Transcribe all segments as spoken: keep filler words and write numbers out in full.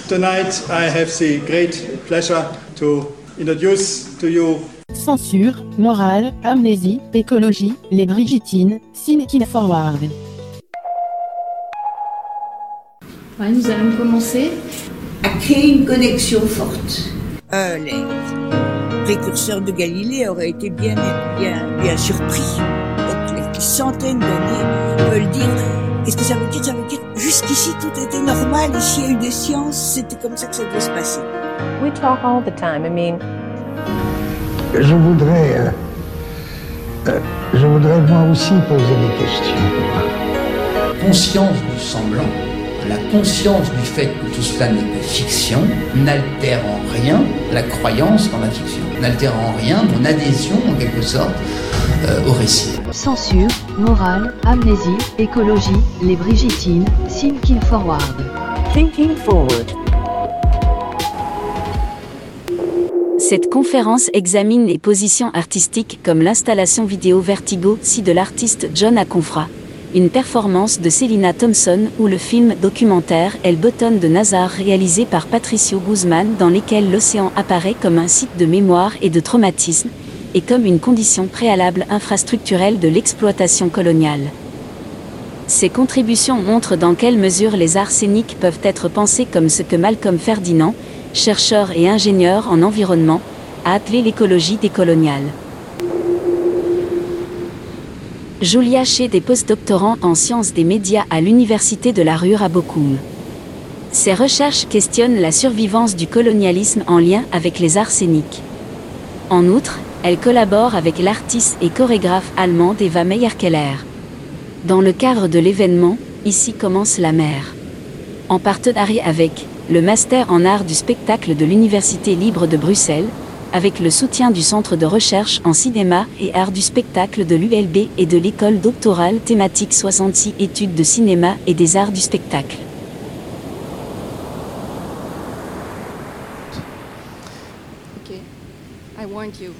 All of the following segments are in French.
Tonight, I have the great pleasure to introduce to you Censure, morale, amnésie, écologie, les Brigitines, Thinking Forward. Ouais, nous allons commencer à créer une connexion forte. Euh, les précurseurs de Galilée auraient été bien, bien, bien surpris. Donc, les centaines d'années veulent dire, qu'est-ce que ça veut dire? Ça veut dire, jusqu'ici, tout était normal, et s'il y a eu des sciences, c'était comme ça que ça devait se passer. We talk all the time, I mean... Je voudrais, euh, euh, je voudrais moi aussi poser des questions. Conscience du semblant, la conscience du fait que tout cela n'est que fiction, n'altère en rien la croyance dans la fiction, n'altère en rien mon adhésion en quelque sorte euh, au récit. Censure, morale, amnésie, écologie, les Brigitines, Thinking Forward. Thinking Forward. Cette conférence examine les positions artistiques comme l'installation vidéo Vertigo si de l'artiste John Aconfra, une performance de Selina Thompson ou le film documentaire El Botón de Nazar réalisé par Patricio Guzmán dans lesquels l'océan apparaît comme un site de mémoire et de traumatisme, et comme une condition préalable infrastructurelle de l'exploitation coloniale. Ces contributions montrent dans quelle mesure les arts scéniques peuvent être pensés comme ce que Malcolm Ferdinand, chercheur et ingénieur en environnement, a appelé l'écologie décoloniale. Julia Shedd est postdoctorant en sciences des médias à l'université de la Ruhr à Bochum. Ses recherches questionnent la survivance du colonialisme en lien avec les arts scéniques. En outre, elle collabore avec l'artiste et chorégraphe allemande Eva Meyer-Keller. Dans le cadre de l'événement « Ici commence la mer », en partenariat avec le Master en Arts du spectacle de l'Université libre de Bruxelles, avec le soutien du Centre de recherche en cinéma et arts du spectacle de l'U L B et de l'école doctorale thématique soixante-six études de cinéma et des arts du spectacle. Ok, I warned you.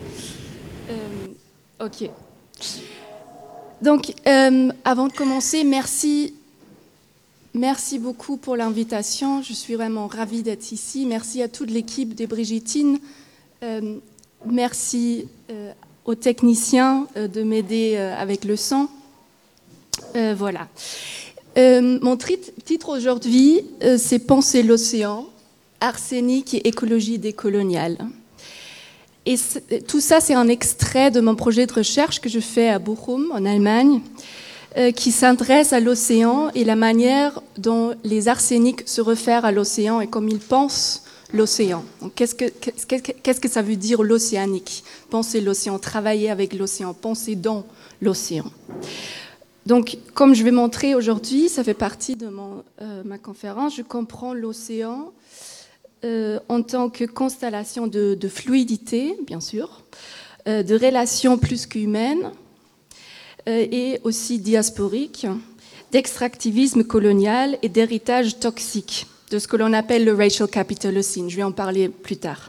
Euh, ok. Donc, euh, avant de commencer, merci. Merci beaucoup pour l'invitation. Je suis vraiment ravie d'être ici. Merci à toute l'équipe des Brigitines. Euh, merci euh, aux techniciens euh, de m'aider euh, avec le son. Euh, voilà. Euh, mon titre aujourd'hui, euh, c'est Penser l'océan, arsenic et écologie décoloniale. Et tout ça, c'est un extrait de mon projet de recherche que je fais à Bochum, en Allemagne, euh, qui s'intéresse à l'océan et la manière dont les arséniques se réfèrent à l'océan et comme ils pensent l'océan. Donc, qu'est-ce que, qu'est-ce, qu'est-ce que ça veut dire l'océanique? Penser l'océan, travailler avec l'océan, penser dans l'océan. Donc, comme je vais montrer aujourd'hui, ça fait partie de mon, euh, ma conférence, je comprends l'océan Euh, en tant que constellation de, de fluidité, bien sûr, euh, de relations plus qu'humaines euh, et aussi diasporiques, d'extractivisme colonial et d'héritage toxique, de ce que l'on appelle le racial capitalocene. Je vais en parler plus tard.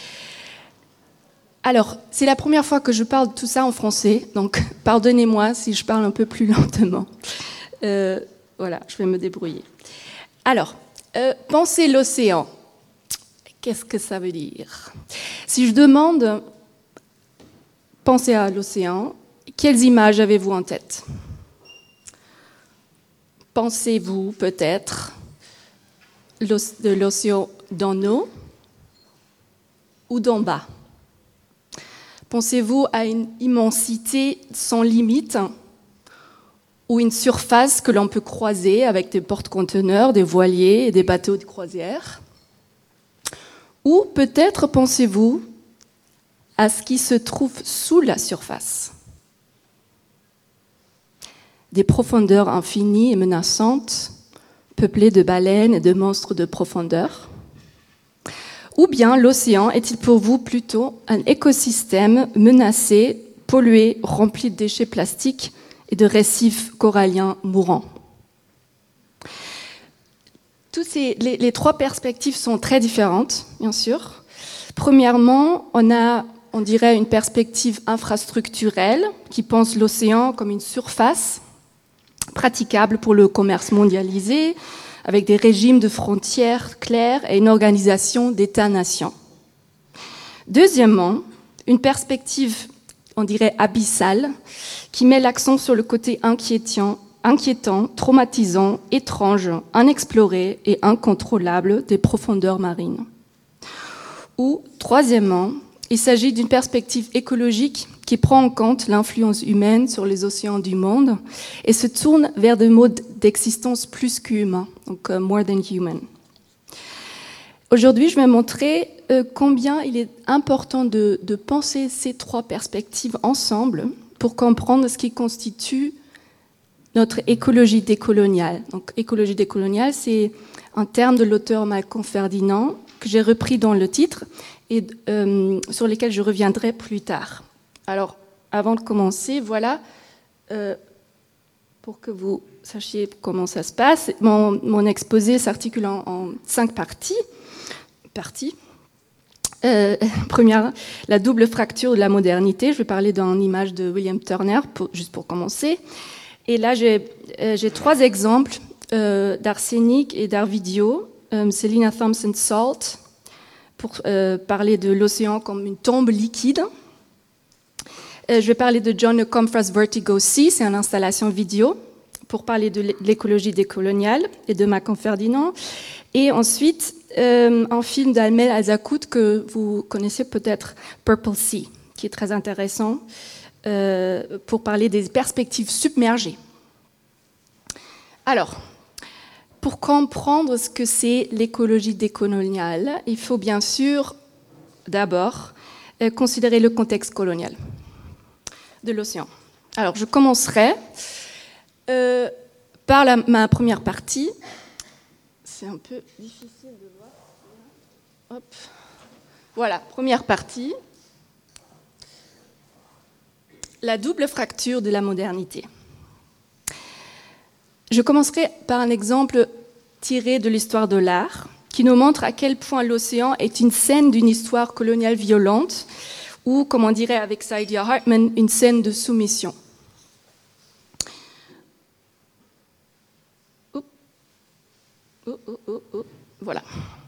Alors, c'est la première fois que je parle de tout ça en français, donc pardonnez-moi si je parle un peu plus lentement. Euh, voilà, je vais me débrouiller. Alors, euh, penser l'océan. Qu'est-ce que ça veut dire? Si je demande, pensez à l'océan, quelles images avez-vous en tête? Pensez-vous peut-être de l'océan d'en haut ou d'en bas? Pensez-vous à une immensité sans limite ou une surface que l'on peut croiser avec des porte-conteneurs, des voiliers et des bateaux de croisière? Ou peut-être pensez-vous à ce qui se trouve sous la surface? Des profondeurs infinies et menaçantes, peuplées de baleines et de monstres de profondeur? Ou bien l'océan est-il pour vous plutôt un écosystème menacé, pollué, rempli de déchets plastiques et de récifs coralliens mourants? Toutes ces, les, les trois perspectives sont très différentes, bien sûr. Premièrement, on a, on dirait, une perspective infrastructurelle qui pense l'océan comme une surface praticable pour le commerce mondialisé, avec des régimes de frontières clairs et une organisation d'États-nations. Deuxièmement, une perspective, on dirait abyssale, qui met l'accent sur le côté inquiétant, inquiétant, traumatisant, étrange, inexploré et incontrôlable des profondeurs marines. Ou, troisièmement, il s'agit d'une perspective écologique qui prend en compte l'influence humaine sur les océans du monde et se tourne vers des modes d'existence plus qu'humains, donc uh, more than human. Aujourd'hui, je vais montrer euh, combien il est important de, de penser ces trois perspectives ensemble pour comprendre ce qui constitue notre écologie décoloniale. Donc, écologie décoloniale, c'est un terme de l'auteur Malcolm Ferdinand que j'ai repris dans le titre et euh, sur lesquels je reviendrai plus tard. Alors, avant de commencer, voilà, euh, pour que vous sachiez comment ça se passe, mon, mon exposé s'articule en, en cinq parties. parties. Euh, première, la double fracture de la modernité. Je vais parler d'une image de William Turner, pour, juste pour commencer. Et là, j'ai, euh, j'ai trois exemples euh, d'arsenic et d'art vidéo. Euh, c'est Lina Thompson Salt, pour euh, parler de l'océan comme une tombe liquide. Euh, je vais parler de John Comfra's Vertigo Sea, c'est une installation vidéo, pour parler de l'écologie décoloniale et de Malcolm Ferdinand. Et ensuite, euh, un film d'Almel Azakout que vous connaissez peut-être, Purple Sea, qui est très intéressant euh, pour parler des perspectives submergées. Alors, pour comprendre ce que c'est l'écologie décoloniale, il faut bien sûr d'abord euh, considérer le contexte colonial de l'océan. Alors, je commencerai euh, par la, ma première partie. C'est un peu difficile de voir. Hop. Voilà, première partie. La double fracture de la modernité. Je commencerai par un exemple tiré de l'histoire de l'art, qui nous montre à quel point l'océan est une scène d'une histoire coloniale violente, ou, comme on dirait avec Saidiya Hartman, une scène de soumission. Oh, oh, oh, oh, oh. Voilà.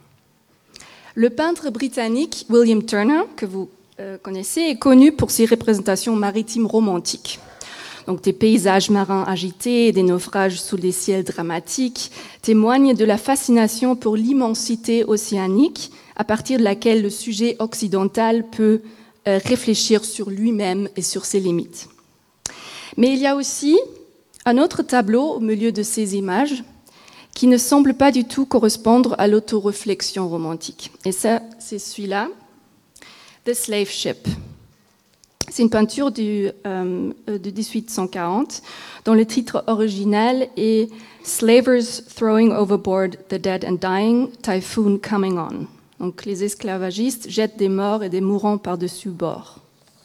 Le peintre britannique William Turner, que vous euh, connaissez, est connu pour ses représentations maritimes romantiques. Donc, des paysages marins agités, des naufrages sous des ciels dramatiques, témoignent de la fascination pour l'immensité océanique, à partir de laquelle le sujet occidental peut euh, réfléchir sur lui-même et sur ses limites. Mais il y a aussi un autre tableau au milieu de ces images qui ne semble pas du tout correspondre à l'autoréflexion romantique. Et ça, c'est celui-là, The Slave Ship. C'est une peinture du, euh, de dix-huit cent quarante, dont le titre original est « Slavers throwing overboard the dead and dying, typhoon coming on ». Donc les esclavagistes jettent des morts et des mourants par-dessus bord.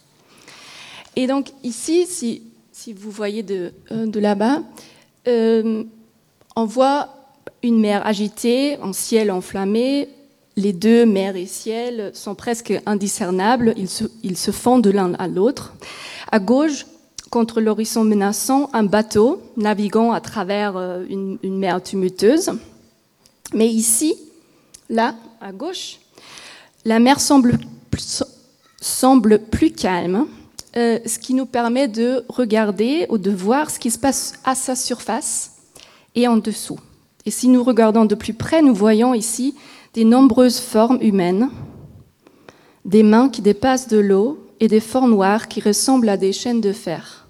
Et donc ici, si, si vous voyez de, euh, de là-bas, euh, on voit une mer agitée, un ciel enflammé. Les deux, mer et ciel, sont presque indiscernables, ils se, ils se fondent de l'un à l'autre. À gauche, contre l'horizon menaçant, un bateau naviguant à travers une, une mer tumultueuse. Mais ici, là, à gauche, la mer semble, semble plus calme, euh, ce qui nous permet de regarder ou de voir ce qui se passe à sa surface et en dessous. Et si nous regardons de plus près, nous voyons ici des nombreuses formes humaines, des mains qui dépassent de l'eau et des formes noires qui ressemblent à des chaînes de fer.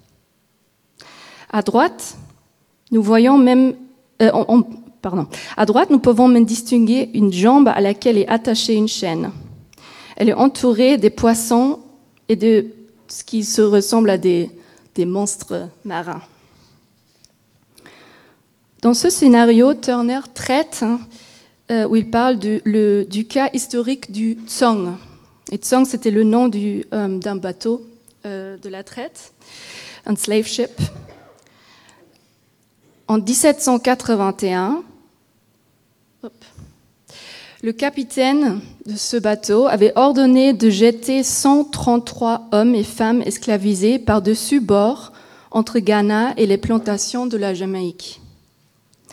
À droite, nous voyons même, euh, on, on, pardon, à droite, nous pouvons même distinguer une jambe à laquelle est attachée une chaîne. Elle est entourée des poissons et de ce qui se ressemble à des, des monstres marins. Dans ce scénario, Turner traite hein, Euh, où il parle du, le, du cas historique du Tsong. Et Tsong, c'était le nom du, euh, d'un bateau euh, de la traite, un slave ship. En dix-sept cent quatre-vingt-un, hop, le capitaine de ce bateau avait ordonné de jeter cent trente-trois hommes et femmes esclavisés par-dessus bord entre Ghana et les plantations de la Jamaïque.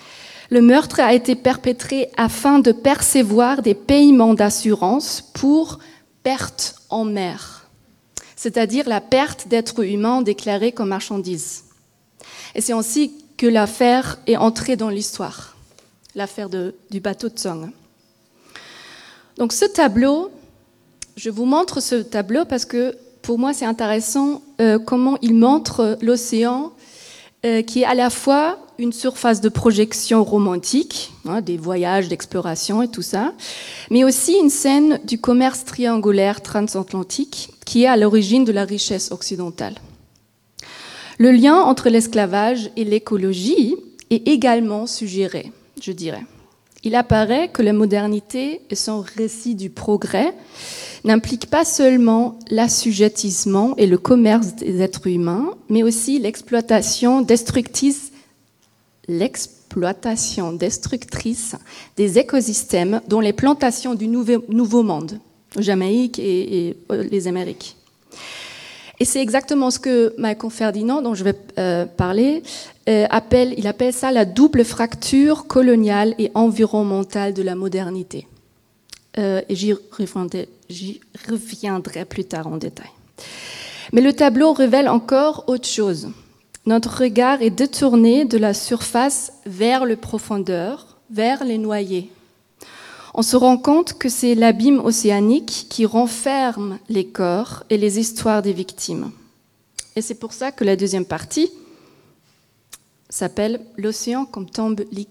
Le meurtre a été perpétré afin de percevoir des paiements d'assurance pour perte en mer, c'est-à-dire la perte d'êtres humains déclarés comme marchandises. Et c'est ainsi que l'affaire est entrée dans l'histoire, l'affaire de, du bateau Tsong. Donc ce tableau, je vous montre ce tableau parce que pour moi c'est intéressant euh, comment il montre l'océan euh, qui est à la fois une surface de projection romantique, hein, des voyages d'exploration et tout ça, mais aussi une scène du commerce triangulaire transatlantique qui est à l'origine de la richesse occidentale. Le lien entre l'esclavage et l'écologie est également suggéré, je dirais. Il apparaît que la modernité et son récit du progrès n'impliquent pas seulement l'assujettissement et le commerce des êtres humains, mais aussi l'exploitation destructrice, l'exploitation destructrice des écosystèmes, dont les plantations du nouveau, nouveau monde, Jamaïque et, et les Amériques. Et c'est exactement ce que Michael Ferdinand, dont je vais euh, parler, euh, appelle, il appelle ça la double fracture coloniale et environnementale de la modernité. Euh, et j'y reviendrai, j'y reviendrai plus tard en détail. Mais le tableau révèle encore autre chose. Notre regard est détourné de la surface vers le profondeur, vers les noyés. On se rend compte que c'est l'abîme océanique qui renferme les corps et les histoires des victimes. Et c'est pour ça que la deuxième partie s'appelle « L'océan comme tombe liquide ».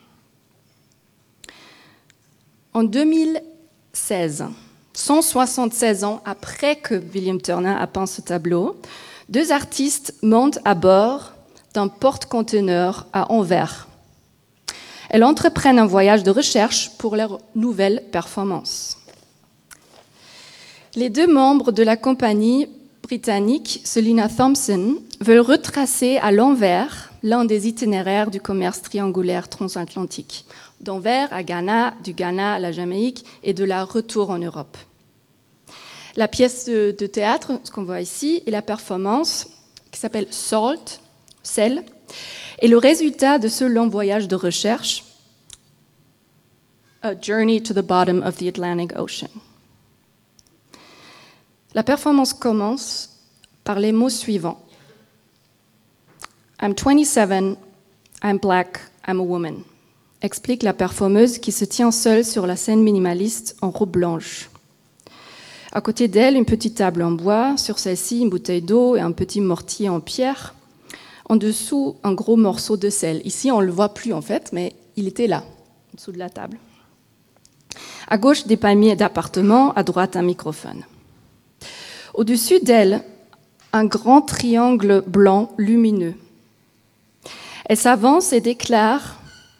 En deux mille seize, cent soixante-seize ans après que William Turner a peint ce tableau, deux artistes montent à bord d'un porte-conteneur à Anvers. Elles entreprennent un voyage de recherche pour leur nouvelle performance. Les deux membres de la compagnie britannique, Selina Thompson, veulent retracer à l'envers l'un des itinéraires du commerce triangulaire transatlantique, d'Anvers à Ghana, du Ghana à la Jamaïque et de la retour en Europe. La pièce de, de théâtre, ce qu'on voit ici, et la performance, qui s'appelle Salt, sel, est le résultat de ce long voyage de recherche, A Journey to the Bottom of the Atlantic Ocean. La performance commence par les mots suivants. I'm twenty-seven, I'm black, I'm a woman, explique la performeuse qui se tient seule sur la scène minimaliste en robe blanche. À côté d'elle, une petite table en bois, sur celle-ci, une bouteille d'eau et un petit mortier en pierre. En dessous, un gros morceau de sel. Ici, on ne le voit plus en fait, mais il était là, en dessous de la table. À gauche, des palmiers d'appartements, à droite, un microphone. Au-dessus d'elle, un grand triangle blanc lumineux. Elle s'avance et déclare,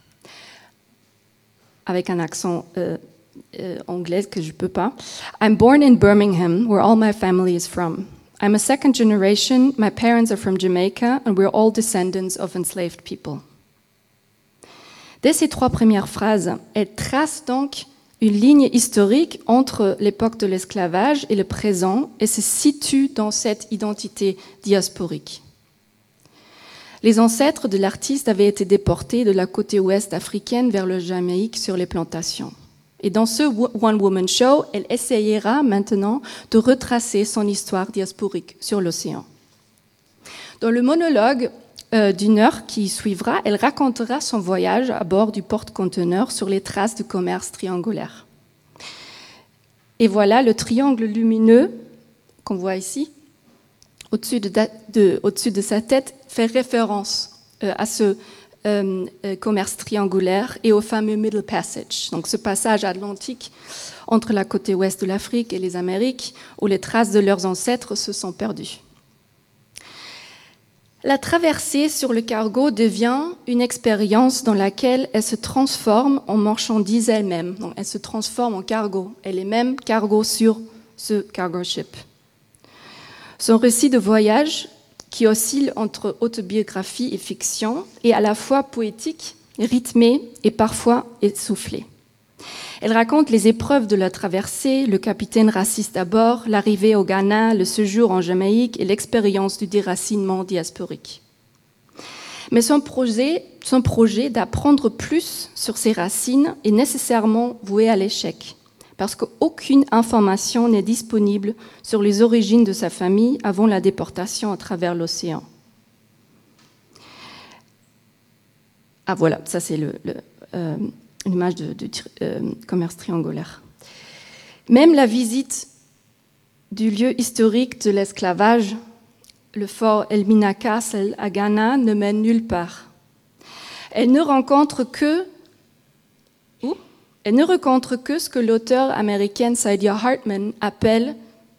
avec un accent euh, euh, anglais que je ne peux pas, I'm born in Birmingham, where all my family is from. I'm a second generation, my parents are from Jamaica, and we're all descendants of enslaved people. Dès ces trois premières phrases, elle trace donc une ligne historique entre l'époque de l'esclavage et le présent et se situe dans cette identité diasporique. Les ancêtres de l'artiste avaient été déportés de la côte ouest africaine vers le Jamaïque sur les plantations. Et dans ce One Woman Show, elle essayera maintenant de retracer son histoire diasporique sur l'océan. Dans le monologue euh, d'une heure qui suivra, elle racontera son voyage à bord du porte-conteneur sur les traces du commerce triangulaire. Et voilà le triangle lumineux qu'on voit ici, au-dessus de, de, au-dessus de sa tête, fait référence euh, à ce euh, euh, commerce triangulaire et au fameux Middle Passage, donc ce passage atlantique entre la côte ouest de l'Afrique et les Amériques, où les traces de leurs ancêtres se sont perdues. La traversée sur le cargo devient une expérience dans laquelle elle se transforme en marchandise elle-même. Donc, elle se transforme en cargo. Elle est même cargo sur ce cargo ship. Son récit de voyage, qui oscille entre autobiographie et fiction, est à la fois poétique, rythmé et parfois essoufflé. Elle raconte les épreuves de la traversée, le capitaine raciste à bord, l'arrivée au Ghana, le séjour en Jamaïque et l'expérience du déracinement diasporique. Mais son projet, son projet d'apprendre plus sur ses racines est nécessairement voué à l'échec, parce qu'aucune information n'est disponible sur les origines de sa famille avant la déportation à travers l'océan. Ah voilà, ça c'est le, le, euh, une image de, de euh, commerce triangulaire. Même la visite du lieu historique de l'esclavage, le fort Elmina Castle à Ghana, ne mène nulle part. Elle ne rencontre que, où Elle ne rencontre que ce que l'auteure américaine Saidiya Hartman appelle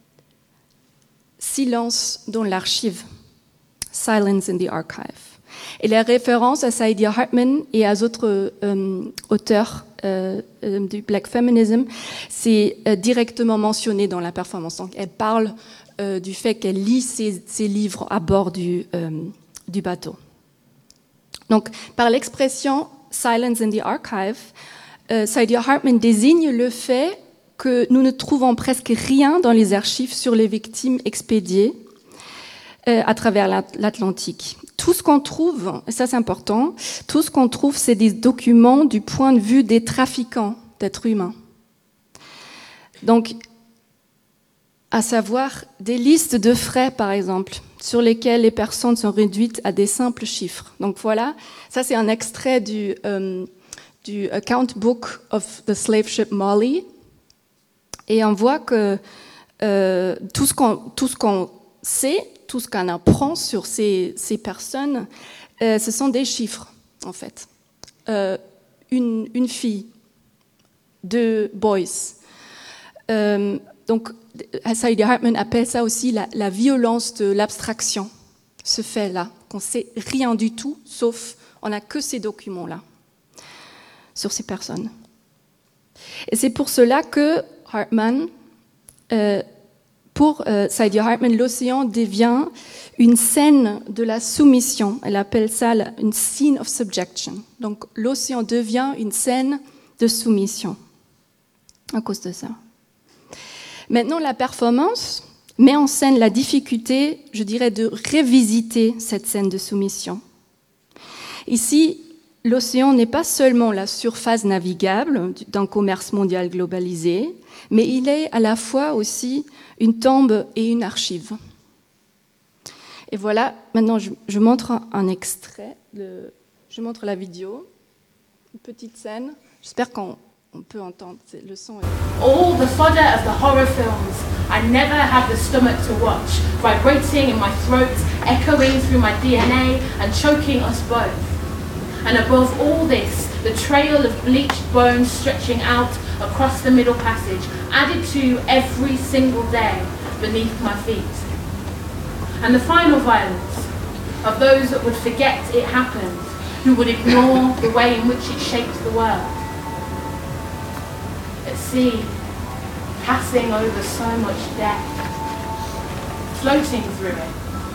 « silence dans l'archive »,« silence in the archive ». Et la référence à Saidiya Hartman et à d'autres euh, auteurs euh, euh, du Black Feminism, c'est euh, directement mentionné dans la performance. Donc, elle parle euh, du fait qu'elle lit ses, ses livres à bord du, euh, du bateau. Donc, par l'expression « silence in the archive », euh, Saidiya Hartman désigne le fait que nous ne trouvons presque rien dans les archives sur les victimes expédiées euh, à travers l'Atlantique. Tout ce qu'on trouve, et ça c'est important, tout ce qu'on trouve, c'est des documents du point de vue des trafiquants d'êtres humains. Donc, à savoir des listes de frais, par exemple, sur lesquels les personnes sont réduites à des simples chiffres. Donc voilà, ça c'est un extrait du, euh, du Account Book of the Slave Ship Molly. Et on voit que euh, tout ce qu'on, tout ce qu'on sait, tout ce qu'on apprend sur ces, ces personnes, euh, ce sont des chiffres, en fait. Euh, une, une fille, deux boys. Euh, donc, Saidiya Hartman appelle ça aussi la, la violence de l'abstraction, ce fait-là, qu'on ne sait rien du tout, sauf on n'a que ces documents-là sur ces personnes. Et c'est pour cela que Hartman, euh, pour euh, Saidiya Hartman, l'océan devient une scène de la soumission. Elle appelle ça la, une scene of subjection. Donc l'océan devient une scène de soumission à cause de ça. Maintenant, la performance met en scène la difficulté, je dirais, de revisiter cette scène de soumission. Ici, l'océan n'est pas seulement la surface navigable d'un commerce mondial globalisé, mais il est à la fois aussi une tombe et une archive. Et voilà, maintenant je, je montre un, un extrait, de, je montre la vidéo, une petite scène, j'espère qu'on on peut entendre le son. All the fodder of the horror films I never had the stomach to watch, vibrating in my throat, echoing through my D N A and choking us both. And above all this, the trail of bleached bones stretching out across the middle passage, added to every single day beneath my feet. And the final violence of those that would forget it happened, who would ignore the way in which it shaped the world. At sea, passing over so much death, floating through it.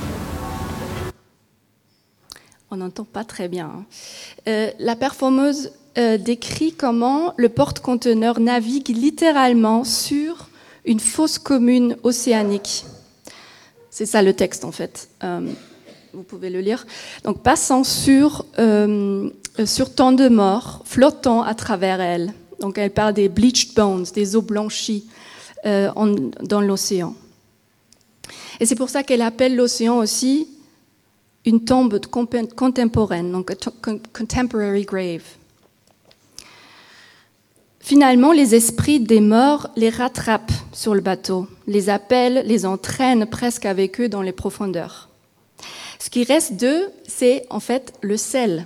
On n'entend pas très bien. Hein. Euh, la performeuse euh, décrit comment le porte-conteneur navigue littéralement sur une fosse commune océanique. C'est ça le texte en fait. Euh, vous pouvez le lire. Donc passant sur, euh, sur tant de morts, flottant à travers elle. Donc elle parle des bleached bones, des os blanchis euh, en, dans l'océan. Et c'est pour ça qu'elle appelle l'océan aussi une tombe contemporaine, donc a contemporary grave. Finalement, les esprits des morts les rattrapent sur le bateau, les appellent, les entraînent presque avec eux dans les profondeurs. Ce qui reste d'eux, c'est en fait le sel.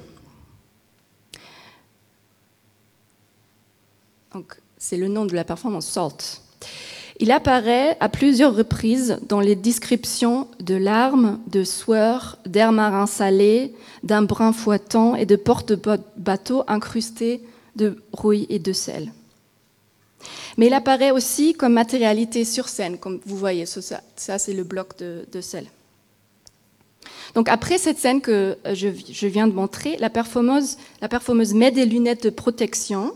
Donc, c'est le nom de la performance, Salt. Il apparaît à plusieurs reprises dans les descriptions de larmes, de sueur, d'air marin salé, d'un brin fouettant et de porte-bateaux incrustés de rouille et de sel. Mais il apparaît aussi comme matérialité sur scène, comme vous voyez, ça, ça c'est le bloc de, de sel. Donc après cette scène que je, je viens de montrer, la performeuse, la performeuse met des lunettes de protection,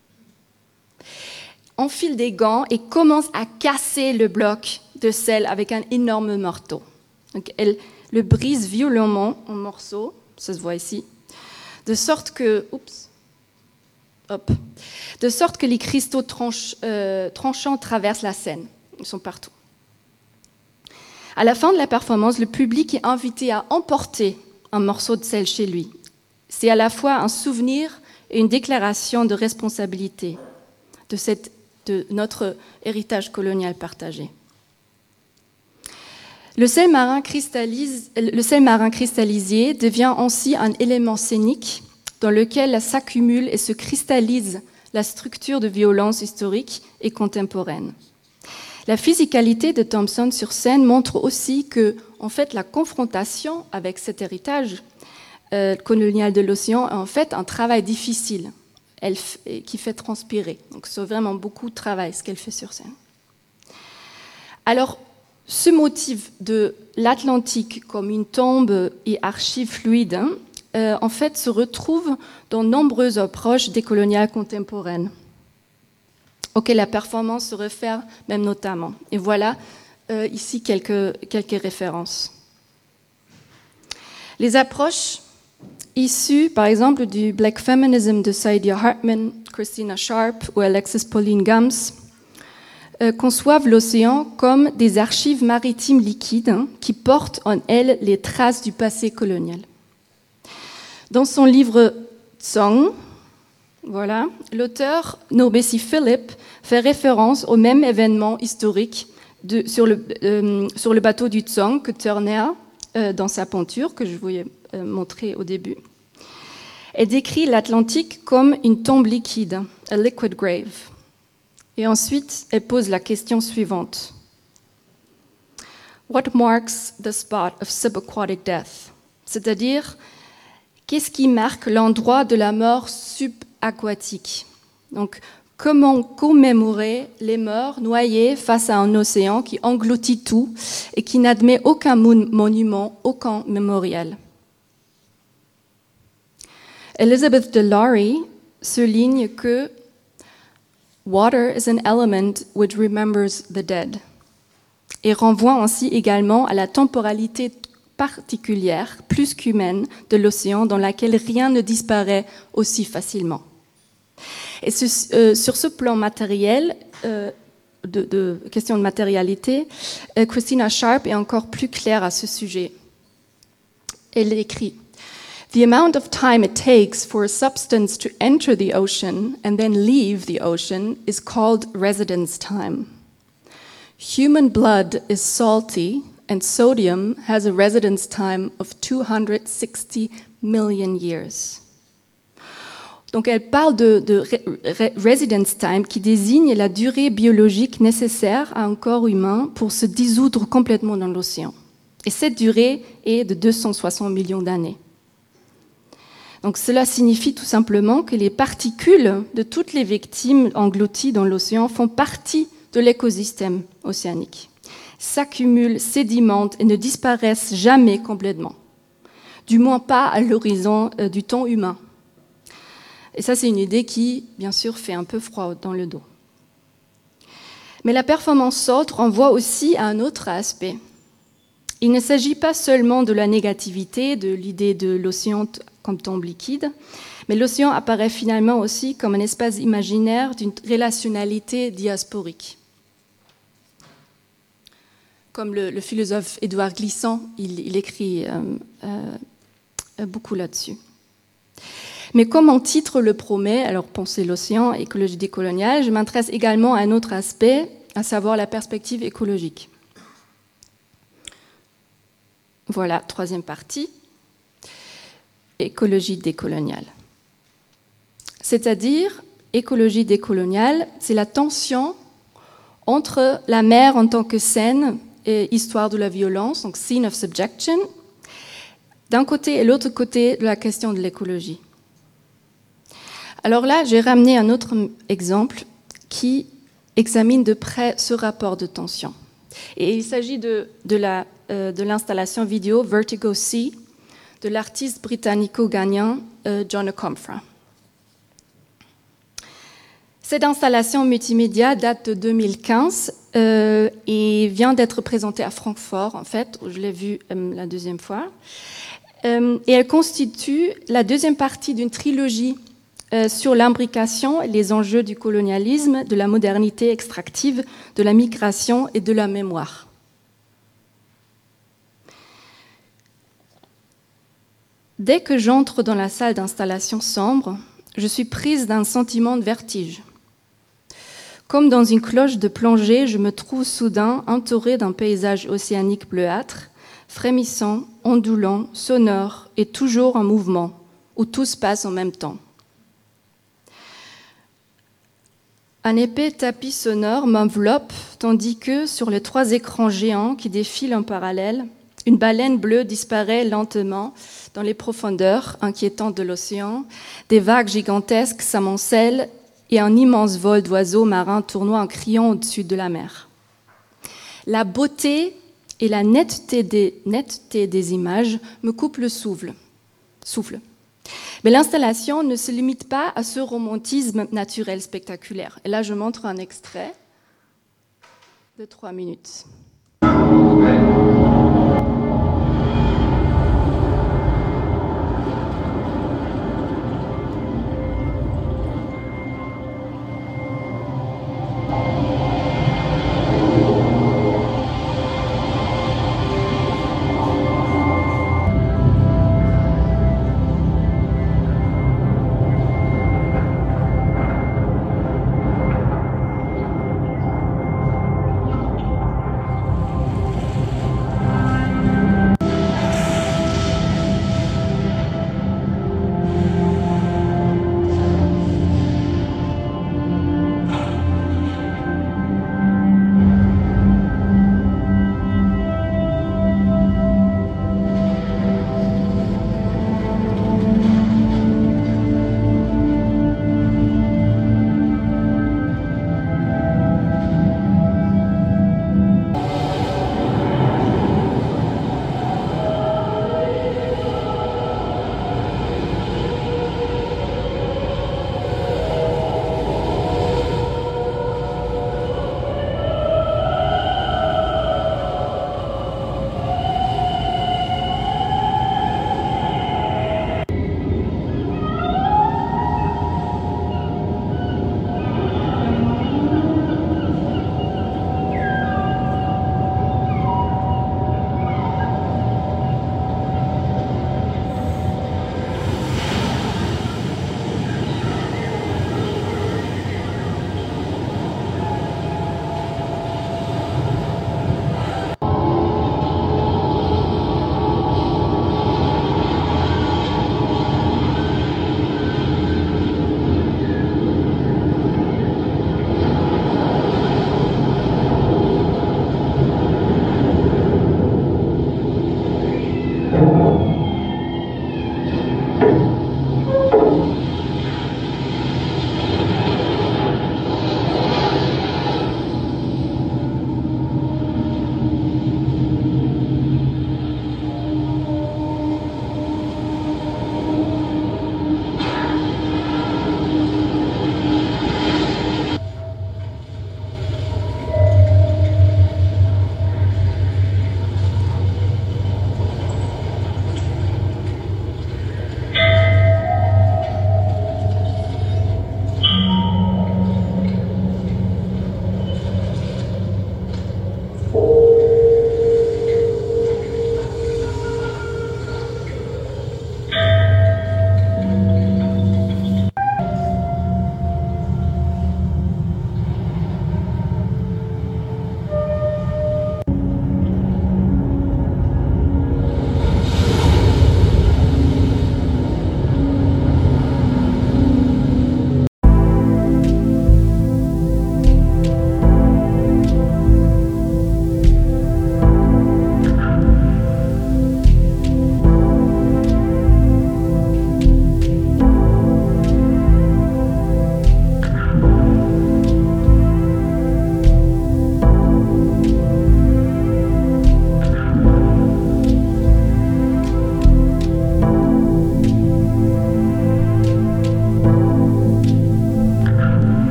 enfile des gants et commence à casser le bloc de sel avec un énorme marteau. Donc elle le brise violemment en morceaux ça se voit ici, de sorte que, oups, hop, de sorte que les cristaux tranch, euh, tranchants traversent la scène. Ils sont partout. À la fin de la performance, le public est invité à emporter un morceau de sel chez lui. C'est à la fois un souvenir et une déclaration de responsabilité de, cette, de notre héritage colonial partagé. Le sel marin, cristallise, le sel marin cristallisé devient ainsi un élément scénique dans lequel s'accumule et se cristallise la structure de violence historique et contemporaine. La physicalité de Thompson sur scène montre aussi que, en fait, la confrontation avec cet héritage euh, colonial de l'océan est en fait un travail difficile elle, qui fait transpirer. Donc, c'est vraiment beaucoup de travail ce qu'elle fait sur scène. Alors, ce motif de l'Atlantique comme une tombe et archive fluide, hein, euh, en fait, se retrouve dans nombreuses approches décoloniales contemporaines, auxquelles la performance se réfère même notamment. Et voilà euh, ici quelques, quelques références. Les approches issues, par exemple, du Black Feminism de Saidiya Hartman, Christina Sharp ou Alexis Pauline Gams, euh, conçoivent l'océan comme des archives maritimes liquides hein, qui portent en elles les traces du passé colonial. Dans son livre Tsong, voilà, l'auteur Nobesi Philip fait référence au même événement historique de, sur, le, euh, sur le bateau du Tsong que Turner, euh, dans sa peinture, que je voulais euh, montrer au début. Elle décrit l'Atlantique comme une tombe liquide, a liquid grave. Et ensuite, elle pose la question suivante. What marks the spot of subaquatic death? C'est-à-dire, qu'est-ce qui marque l'endroit de la mort subaquatique? Donc, comment commémorer les morts noyés face à un océan qui engloutit tout et qui n'admet aucun monument, aucun mémorial? Elizabeth DeLaury souligne que Water is an element which remembers the dead et renvoie ainsi également à la temporalité particulière, plus qu'humaine, de l'océan dans laquelle rien ne disparaît aussi facilement. Et ce, euh, sur ce plan matériel, euh, de, de question de matérialité, euh, Christina Sharp est encore plus claire à ce sujet. Elle écrit « The amount of time it takes for a substance to enter the ocean and then leave the ocean is called residence time. Human blood is salty and sodium has a residence time of two hundred sixty million years. » Donc elle parle de, de re, residence time qui désigne la durée biologique nécessaire à un corps humain pour se dissoudre complètement dans l'océan. Et cette durée est de deux cent soixante millions d'années. Donc cela signifie tout simplement que les particules de toutes les victimes englouties dans l'océan font partie de l'écosystème océanique, s'accumulent, sédimentent et ne disparaissent jamais complètement, du moins pas à l'horizon euh, du temps humain. Et ça, c'est une idée qui, bien sûr, fait un peu froid dans le dos. Mais la performance Salt renvoie aussi à un autre aspect. Il ne s'agit pas seulement de la négativité, de l'idée de l'océan comme tombe liquide, mais l'océan apparaît finalement aussi comme un espace imaginaire d'une relationnalité diasporique. Comme le, le philosophe Édouard Glissant, il, il écrit euh, euh, beaucoup là-dessus. Mais comme mon titre le promet, alors penser l'océan, écologie décoloniale, je m'intéresse également à un autre aspect, à savoir la perspective écologique. Voilà, troisième partie, écologie décoloniale. C'est-à-dire, écologie décoloniale, c'est la tension entre la mer en tant que scène et histoire de la violence, donc scene of subjection, d'un côté et l'autre côté de la question de l'écologie. Alors là, j'ai ramené un autre exemple qui examine de près ce rapport de tension. Et il s'agit de, de, la, euh, de l'installation vidéo Vertigo Sea de l'artiste britannico-ghanéen euh, John Okomfra. Cette installation multimédia date de deux mille quinze euh, et vient d'être présentée à Francfort, en fait, où je l'ai vue euh, la deuxième fois. Euh, et elle constitue la deuxième partie d'une trilogie euh, sur l'imbrication et les enjeux du colonialisme, de la modernité extractive, de la migration et de la mémoire. Dès que j'entre dans la salle d'installation sombre, je suis prise d'un sentiment de vertige. Comme dans une cloche de plongée, je me trouve soudain entourée d'un paysage océanique bleuâtre, frémissant, ondulant, sonore et toujours en mouvement, où tout se passe en même temps. Un épais tapis sonore m'enveloppe, tandis que, sur les trois écrans géants qui défilent en parallèle, une baleine bleue disparaît lentement dans les profondeurs inquiétantes de l'océan. Des vagues gigantesques s'amoncellent et un immense vol d'oiseaux marins tournoie en criant au-dessus de la mer. La beauté et la netteté des, netteté des images me coupent le souffle. souffle. Mais l'installation ne se limite pas à ce romantisme naturel spectaculaire. Et là, je montre un extrait de trois minutes.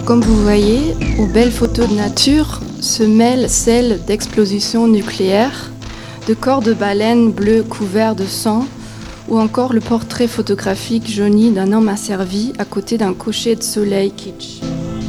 Comme vous voyez, aux belles photos de nature se mêlent celles d'explosions nucléaires, de corps de baleines bleus couverts de sang, ou encore le portrait photographique jauni d'un homme asservi à côté d'un cocher de soleil kitsch.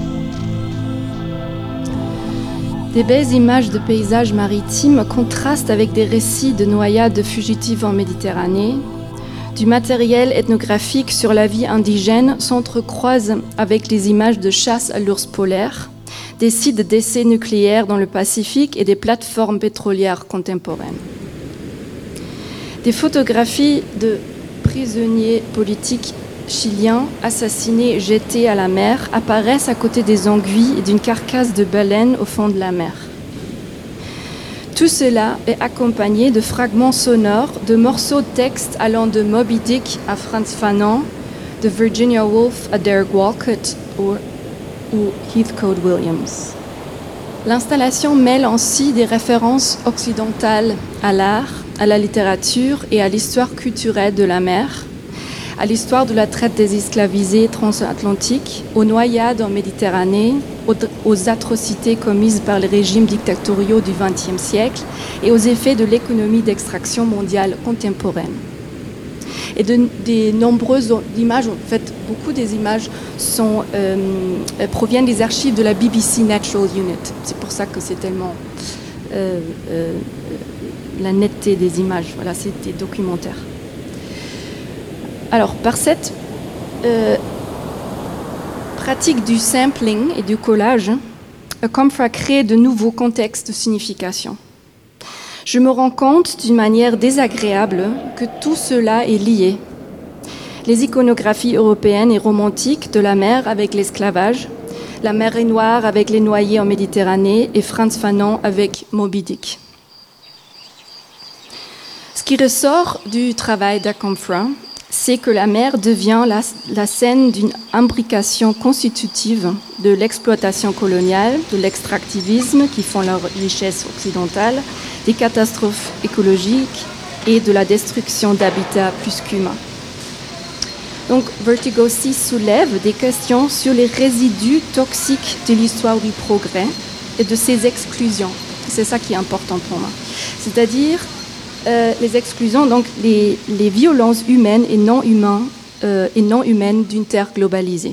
Des belles images de paysages maritimes contrastent avec des récits de noyades fugitives en Méditerranée. Du matériel ethnographique sur la vie indigène s'entrecroise avec les images de chasse à l'ours polaire, des sites d'essais nucléaires dans le Pacifique et des plateformes pétrolières contemporaines. Des photographies de prisonniers politiques chiliens assassinés et jetés à la mer apparaissent à côté des anguilles et d'une carcasse de baleine au fond de la mer. Tout cela est accompagné de fragments sonores, de morceaux de texte allant de Moby Dick à Frantz Fanon, de Virginia Woolf à Derek Walcott ou, ou Heathcote Williams. L'installation mêle ainsi des références occidentales à l'art, à la littérature et à l'histoire culturelle de la mer, à l'histoire de la traite des esclavisés transatlantiques, aux noyades en Méditerranée, aux, aux atrocités commises par les régimes dictatoriaux du vingtième siècle et aux effets de l'économie d'extraction mondiale contemporaine. Et de, des nombreuses images, en fait, beaucoup des images sont, euh, proviennent des archives de la B B C Natural Unit. C'est pour ça que c'est tellement euh, euh, la netteté des images. Voilà, c'est des documentaires. Alors, par cette euh, pratique du sampling et du collage, Comfra crée de nouveaux contextes de signification. Je me rends compte d'une manière désagréable que tout cela est lié. Les iconographies européennes et romantiques de la mer avec l'esclavage, la mer est noire avec les noyés en Méditerranée et Frantz Fanon avec Moby Dick. Ce qui ressort du travail d'Akomfra, c'est que la mer devient la, la scène d'une imbrication constitutive de l'exploitation coloniale, de l'extractivisme qui font la richesse occidentale, des catastrophes écologiques et de la destruction d'habitats plus qu'humains. Donc, Vertigo six soulève des questions sur les résidus toxiques de l'histoire du progrès et de ses exclusions. C'est ça qui est important pour moi. C'est-à-dire Euh, les exclusions, donc les, les violences humaines et non, humains, euh, et non humaines d'une terre globalisée.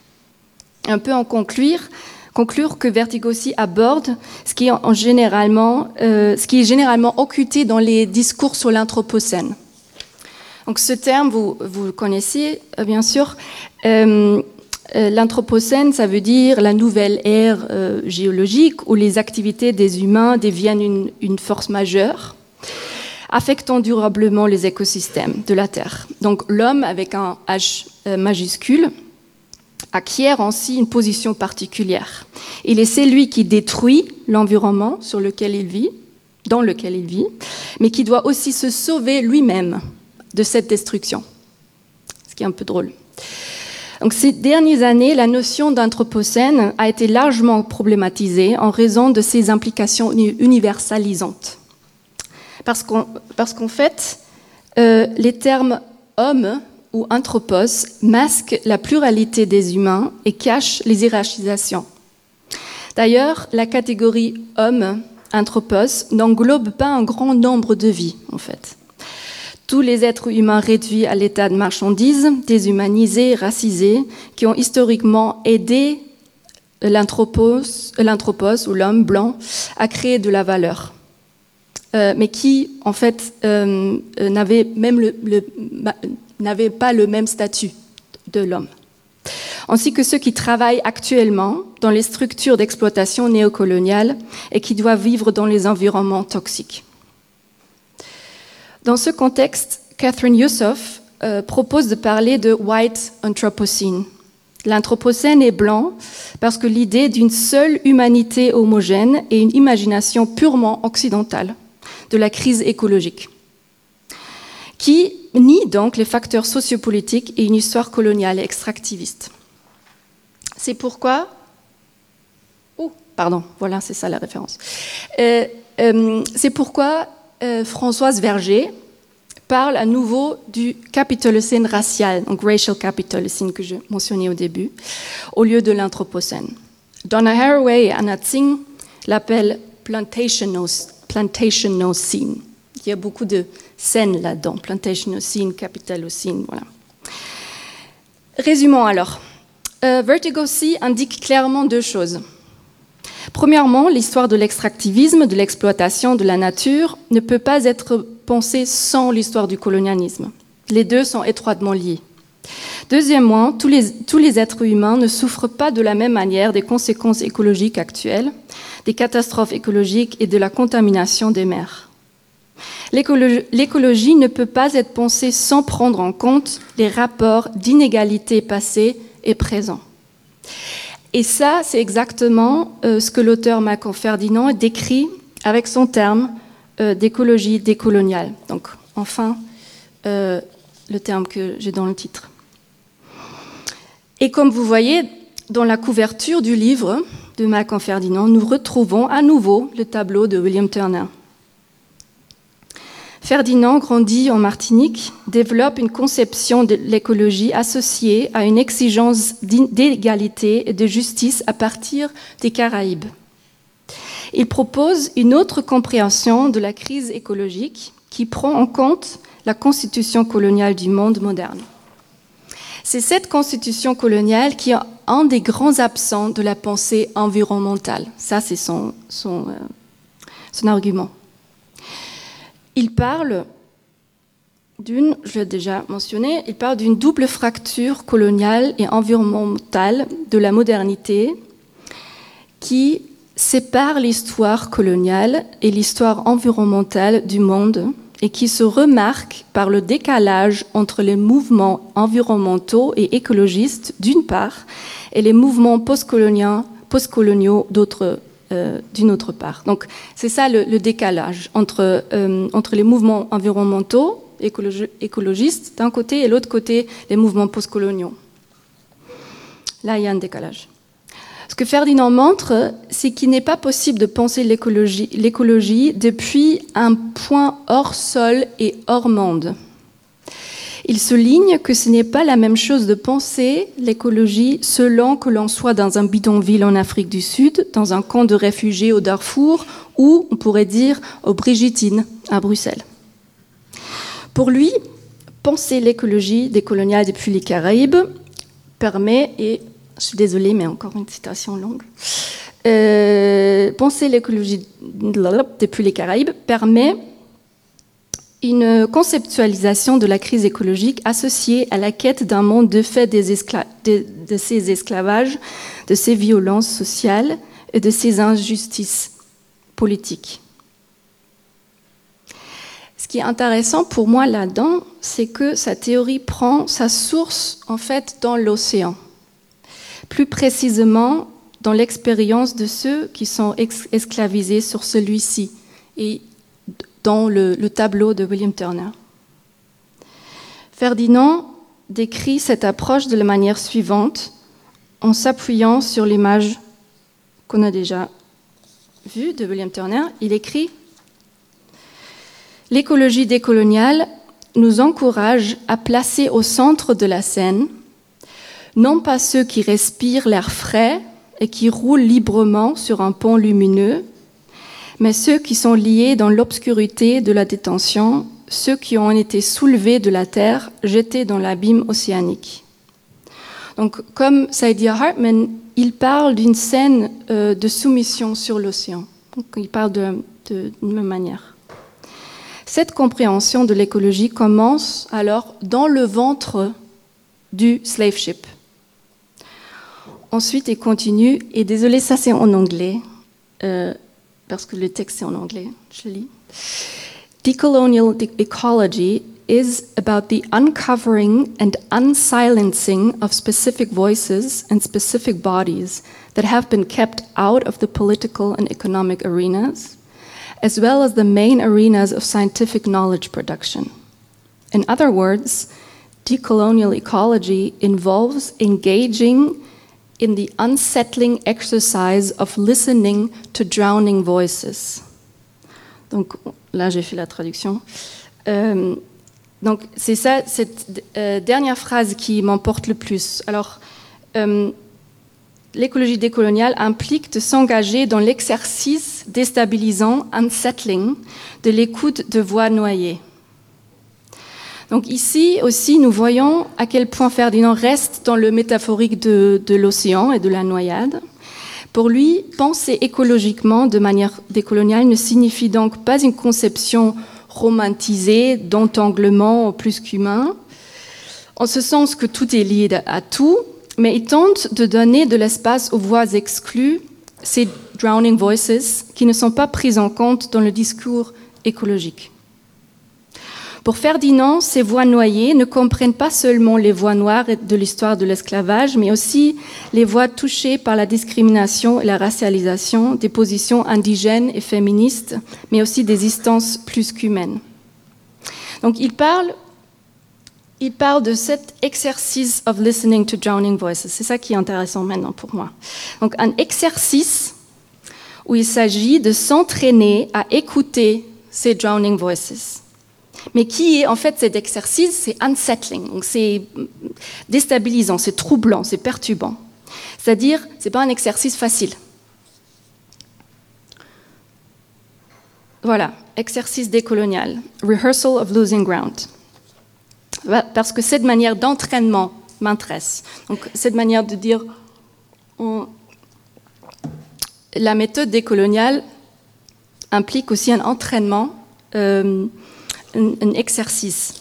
Un peu en conclure, conclure que Vertigo six aborde ce qui est, en généralement, euh, ce qui est généralement occulté dans les discours sur l'anthropocène. Donc ce terme, vous, vous le connaissez euh, bien sûr. Euh, euh, l'anthropocène, ça veut dire la nouvelle ère euh, géologique où les activités des humains deviennent une, une force majeure, affectant durablement les écosystèmes de la Terre. Donc l'homme, avec un H majuscule, acquiert ainsi une position particulière. Il est celui qui détruit l'environnement sur lequel il vit, dans lequel il vit, mais qui doit aussi se sauver lui-même de cette destruction. Ce qui est un peu drôle. Donc, ces dernières années, la notion d'anthropocène a été largement problématisée en raison de ses implications universalisantes. Parce qu'en, parce qu'en fait, euh, les termes homme ou anthropos masquent la pluralité des humains et cachent les hiérarchisations. D'ailleurs, la catégorie homme, anthropos, n'englobe pas un grand nombre de vies, en fait. Tous les êtres humains réduits à l'état de marchandises, déshumanisés, racisés, qui ont historiquement aidé l'anthropos, l'anthropos ou l'homme blanc à créer de la valeur. Euh, mais qui, en fait, euh, n'avaient même le, le, n'avaient pas le même statut de l'homme. Ainsi que ceux qui travaillent actuellement dans les structures d'exploitation néocoloniales et qui doivent vivre dans les environnements toxiques. Dans ce contexte, Catherine Youssof euh, propose de parler de White Anthropocene. L'Anthropocène est blanc parce que l'idée d'une seule humanité homogène est une imagination purement occidentale de la crise écologique, qui nie donc les facteurs sociopolitiques et une histoire coloniale et extractiviste. C'est pourquoi... Oh, pardon, voilà, c'est ça la référence. Euh, euh, c'est pourquoi euh, Françoise Verger parle à nouveau du Capitalocène racial, donc Racial Capitalocene que je mentionnais au début, au lieu de l'Anthropocène. Donna Haraway et Anna Tsing l'appellent Plantationocene. Plantationocene. Il y a beaucoup de scènes là-dedans, Plantationocene, Capitalocene, voilà. Résumons alors. Euh, Vertigo C indique clairement deux choses. Premièrement, l'histoire de l'extractivisme, de l'exploitation de la nature ne peut pas être pensée sans l'histoire du colonialisme. Les deux sont étroitement liés. Deuxièmement, tous les, tous les êtres humains ne souffrent pas de la même manière des conséquences écologiques actuelles, des catastrophes écologiques et de la contamination des mers. L'écologie, l'écologie ne peut pas être pensée sans prendre en compte les rapports d'inégalité passés et présents. Et ça, c'est exactement euh, ce que l'auteur Malcolm Ferdinand décrit avec son terme euh, d'écologie décoloniale. Donc, enfin, euh, le terme que j'ai dans le titre. Et comme vous voyez, dans la couverture du livre de Malcolm Ferdinand, nous retrouvons à nouveau le tableau de William Turner. Ferdinand grandit en Martinique, développe une conception de l'écologie associée à une exigence d'égalité et de justice à partir des Caraïbes. Il propose une autre compréhension de la crise écologique qui prend en compte la constitution coloniale du monde moderne. C'est cette constitution coloniale qui est un des grands absents de la pensée environnementale. Ça, c'est son, son, euh, son argument. Il parle d'une, je l'ai déjà mentionné, il parle d'une double fracture coloniale et environnementale de la modernité qui sépare l'histoire coloniale et l'histoire environnementale du monde et qui se remarque par le décalage entre les mouvements environnementaux et écologistes d'une part et les mouvements postcoloniaux, postcoloniaux d'autre Euh, d'une autre part. Donc, c'est ça le, le décalage entre, euh, entre les mouvements environnementaux, écologi- écologistes d'un côté, et l'autre côté, les mouvements postcoloniaux. Là, il y a un décalage. Ce que Ferdinand montre, c'est qu'il n'est pas possible de penser l'écologie, l'écologie depuis un point hors sol et hors monde. Il souligne que ce n'est pas la même chose de penser l'écologie selon que l'on soit dans un bidonville en Afrique du Sud, dans un camp de réfugiés au Darfour ou, on pourrait dire, aux Brigittines à Bruxelles. Pour lui, penser l'écologie décoloniale depuis les Caraïbes permet, et je suis désolée, mais encore une citation longue, euh, penser l'écologie depuis les Caraïbes permet une conceptualisation de la crise écologique associée à la quête d'un monde de fait des escla- de, de ces esclavages, de ces violences sociales et de ces injustices politiques. Ce qui est intéressant pour moi là-dedans, c'est que sa théorie prend sa source en fait dans l'océan. Plus précisément, dans l'expérience de ceux qui sont ex- esclavisés sur celui-ci. Et dans le, le tableau de William Turner. Ferdinand décrit cette approche de la manière suivante, en s'appuyant sur l'image qu'on a déjà vue de William Turner. Il écrit « L'écologie décoloniale nous encourage à placer au centre de la scène non pas ceux qui respirent l'air frais et qui roulent librement sur un pont lumineux, mais ceux qui sont liés dans l'obscurité de la détention, ceux qui ont été soulevés de la terre, jetés dans l'abîme océanique. » Donc, comme Saidiya Hartman, il parle d'une scène euh, de soumission sur l'océan. Donc, il parle de, de, de même manière. Cette compréhension de l'écologie commence alors dans le ventre du slave ship. Ensuite, il continue, et désolé, ça c'est en anglais, euh, parce que le texte est en anglais, je lis. Decolonial ecology is about the uncovering and unsilencing of specific voices and specific bodies that have been kept out of the political and economic arenas, as well as the main arenas of scientific knowledge production. In other words, decolonial ecology involves engaging in the unsettling exercise of listening to drowning voices. Donc là, j'ai fait la traduction. Euh, Donc c'est ça, cette euh, dernière phrase qui m'emporte le plus. Alors, euh, l'écologie décoloniale implique de s'engager dans l'exercice déstabilisant, unsettling, de l'écoute de voix noyées. Donc ici aussi, nous voyons à quel point Ferdinand reste dans le métaphorique de, de l'océan et de la noyade. Pour lui, penser écologiquement de manière décoloniale ne signifie donc pas une conception romantisée d'entanglement plus qu'humain, en ce sens que tout est lié à tout, mais il tente de donner de l'espace aux voix exclues, ces drowning voices, qui ne sont pas prises en compte dans le discours écologique. Pour Ferdinand, ces voix noyées ne comprennent pas seulement les voix noires de l'histoire de l'esclavage, mais aussi les voix touchées par la discrimination et la racialisation des positions indigènes et féministes, mais aussi des instances plus qu'humaines. Donc il parle, il parle de cet exercice of listening to drowning voices. C'est ça qui est intéressant maintenant pour moi. Donc un exercice où il s'agit de s'entraîner à écouter ces drowning voices. Mais qui est en fait cet exercice, c'est unsettling, donc c'est déstabilisant, c'est troublant, c'est perturbant. C'est-à-dire, c'est pas un exercice facile. Voilà, exercice décolonial, rehearsal of losing ground. Parce que cette manière d'entraînement m'intéresse. Donc cette manière de dire, on... la méthode décoloniale implique aussi un entraînement. Euh, Un, un exercice.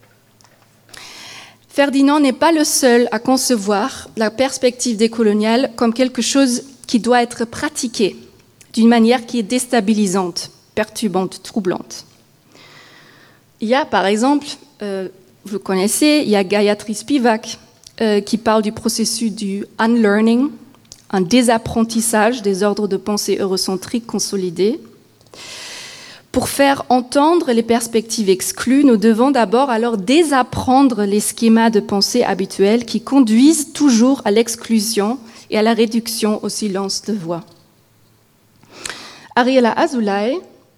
Ferdinand n'est pas le seul à concevoir la perspective décoloniale comme quelque chose qui doit être pratiqué d'une manière qui est déstabilisante, perturbante, troublante. Il y a par exemple, euh, vous le connaissez, il y a Gayatri Spivak euh, qui parle du processus du unlearning, un désapprentissage des ordres de pensée eurocentriques consolidés. Pour faire entendre les perspectives exclues, nous devons d'abord alors désapprendre les schémas de pensée habituels qui conduisent toujours à l'exclusion et à la réduction au silence de voix. Ariela Azoulay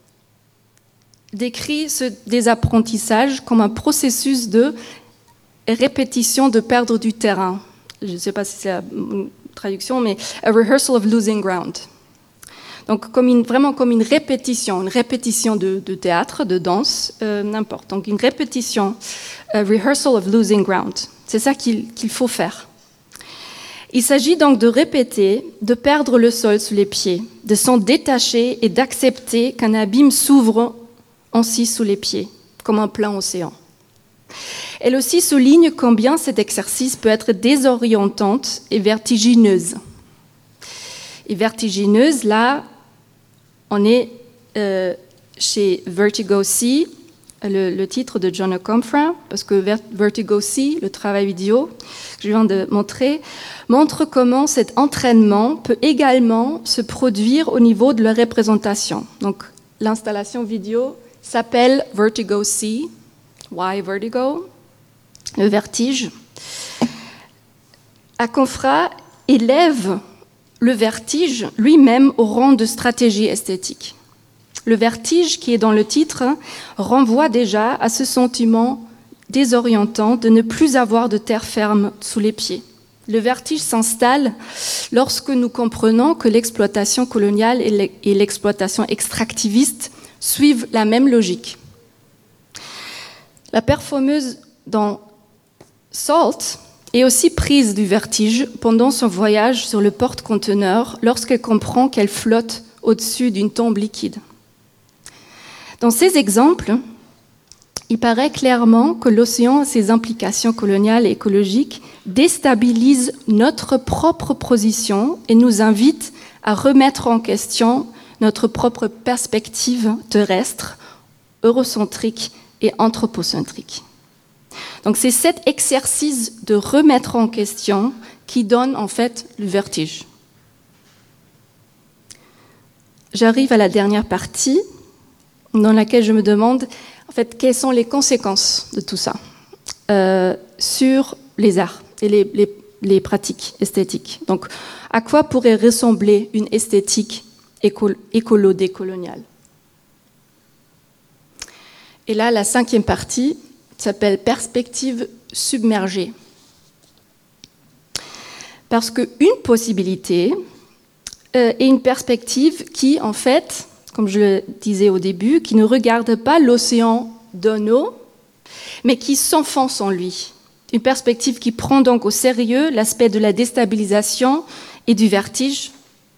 décrit ce désapprentissage comme un processus de répétition de perdre du terrain. Je ne sais pas si c'est la traduction, mais a rehearsal of losing ground. Donc comme une, vraiment comme une répétition, une répétition de, de théâtre, de danse, euh, n'importe. Donc une répétition, a rehearsal of losing ground. C'est ça qu'il, qu'il faut faire. Il s'agit donc de répéter, de perdre le sol sous les pieds, de s'en détacher et d'accepter qu'un abîme s'ouvre ainsi sous les pieds, comme un plein océan. Elle aussi souligne combien cet exercice peut être désorientante et vertigineuse. Et vertigineuse, là, on est euh, chez Vertigo Sea, le, le titre de John O'Comfra, parce que Vertigo Sea, le travail vidéo que je viens de montrer, montre comment cet entraînement peut également se produire au niveau de la représentation. Donc, l'installation vidéo s'appelle Vertigo Sea. Why Vertigo? Le vertige. O'Comfra élève le vertige lui-même au rang de stratégie esthétique. Le vertige, qui est dans le titre, renvoie déjà à ce sentiment désorientant de ne plus avoir de terre ferme sous les pieds. Le vertige s'installe lorsque nous comprenons que l'exploitation coloniale et l'exploitation extractiviste suivent la même logique. La performeuse dans Salt est aussi prise du vertige pendant son voyage sur le porte-conteneur lorsqu'elle comprend qu'elle flotte au-dessus d'une tombe liquide. Dans ces exemples, il paraît clairement que l'océan et ses implications coloniales et écologiques déstabilisent notre propre position et nous invitent à remettre en question notre propre perspective terrestre, eurocentrique et anthropocentrique. Donc c'est cet exercice de remettre en question qui donne en fait le vertige. J'arrive à la dernière partie dans laquelle je me demande en fait quelles sont les conséquences de tout ça euh, sur les arts et les, les, les pratiques esthétiques. Donc à quoi pourrait ressembler une esthétique éco- écolo-décoloniale? Et là, la cinquième partie, s'appelle Perspective submergée. Parce qu'une possibilité euh, est une perspective qui, en fait, comme je le disais au début, qui ne regarde pas l'océan d'un eau, mais qui s'enfonce en lui. Une perspective qui prend donc au sérieux l'aspect de la déstabilisation et du vertige.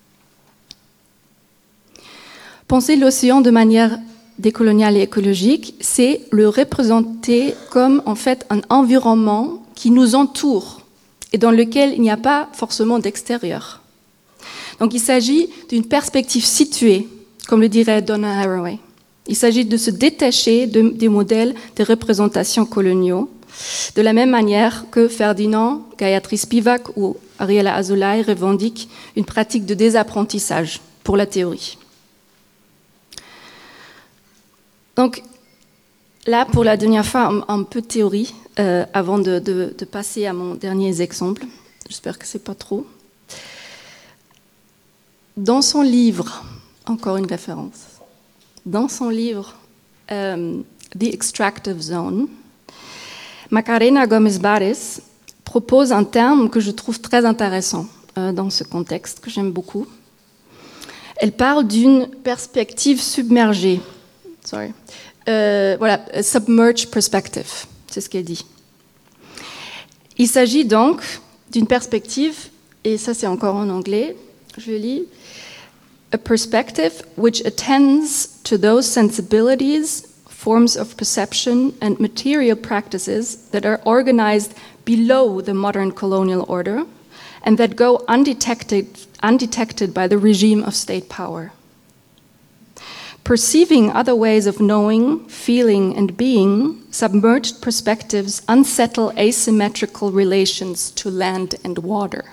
Penser l'océan de manière décoloniale et écologique, c'est le représenter comme en fait un environnement qui nous entoure et dans lequel il n'y a pas forcément d'extérieur. Donc il s'agit d'une perspective située, comme le dirait Donna Haraway. Il s'agit de se détacher de, des modèles de représentation coloniaux, de la même manière que Ferdinand, Gayatri Spivak ou Ariella Azoulay revendiquent une pratique de désapprentissage pour la théorie. Donc là, pour la dernière fois, un, un peu de théorie, euh, avant de, de, de passer à mon dernier exemple. J'espère que c'est pas trop. Dans son livre, encore une référence, dans son livre euh, The Extractive Zone, Macarena Gomes Bares propose un terme que je trouve très intéressant euh, dans ce contexte, que j'aime beaucoup. Elle parle d'une perspective submergée. Sorry. Euh, voilà, submerged perspective, c'est ce qu'elle dit. Il s'agit donc d'une perspective, et ça c'est encore en anglais, je lis, a perspective which attends to those sensibilities, forms of perception and material practices that are organized below the modern colonial order and that go undetected, undetected by the regime of state power. Perceiving other ways of knowing, feeling, and being, submerged perspectives unsettle asymmetrical relations to land and water.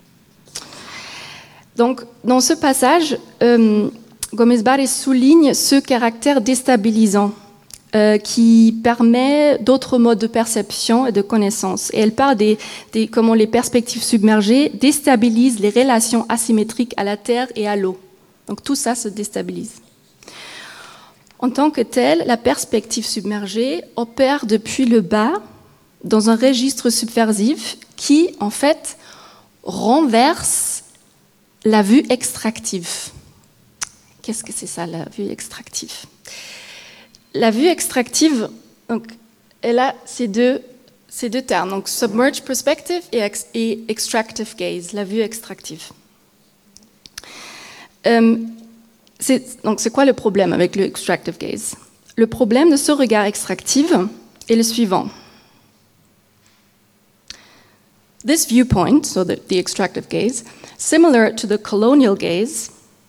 Donc, dans ce passage, euh, Gomes Bares souligne ce caractère déstabilisant euh, qui permet d'autres modes de perception et de connaissance. Et elle parle des, des comment les perspectives submergées déstabilisent les relations asymétriques à la terre et à l'eau. Donc, tout ça se déstabilise. En tant que telle, la perspective submergée opère depuis le bas dans un registre subversif qui, en fait, renverse la vue extractive. Qu'est-ce que c'est ça, la vue extractive ? La vue extractive, donc, elle a ces deux, ces deux termes, donc submerged perspective et, ex, et extractive gaze, la vue extractive. Euh, C'est, donc, c'est quoi le problème avec le extractive gaze ? Le problème de ce regard extractif est le suivant. This viewpoint, so the, the extractive gaze, similar to the colonial gaze,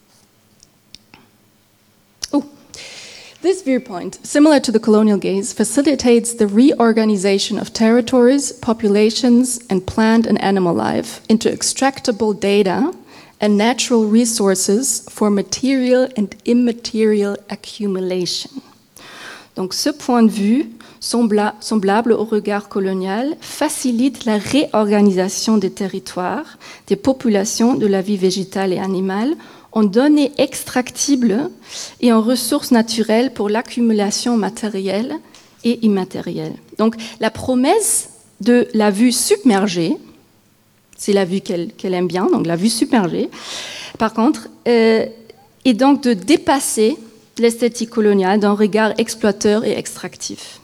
oh, this viewpoint, similar to the colonial gaze, facilitates the reorganization of territories, populations, and plant and animal life into extractable data and natural resources for material and immaterial accumulation. Donc ce point de vue, sembla, semblable au regard colonial, facilite la réorganisation des territoires, des populations, de la vie végétale et animale, en données extractibles et en ressources naturelles pour l'accumulation matérielle et immatérielle. Donc la promesse de la vue submergée, c'est la vue qu'elle, qu'elle aime bien, donc la vue submergée. Par contre, euh, est donc de dépasser l'esthétique coloniale d'un regard exploiteur et extractif.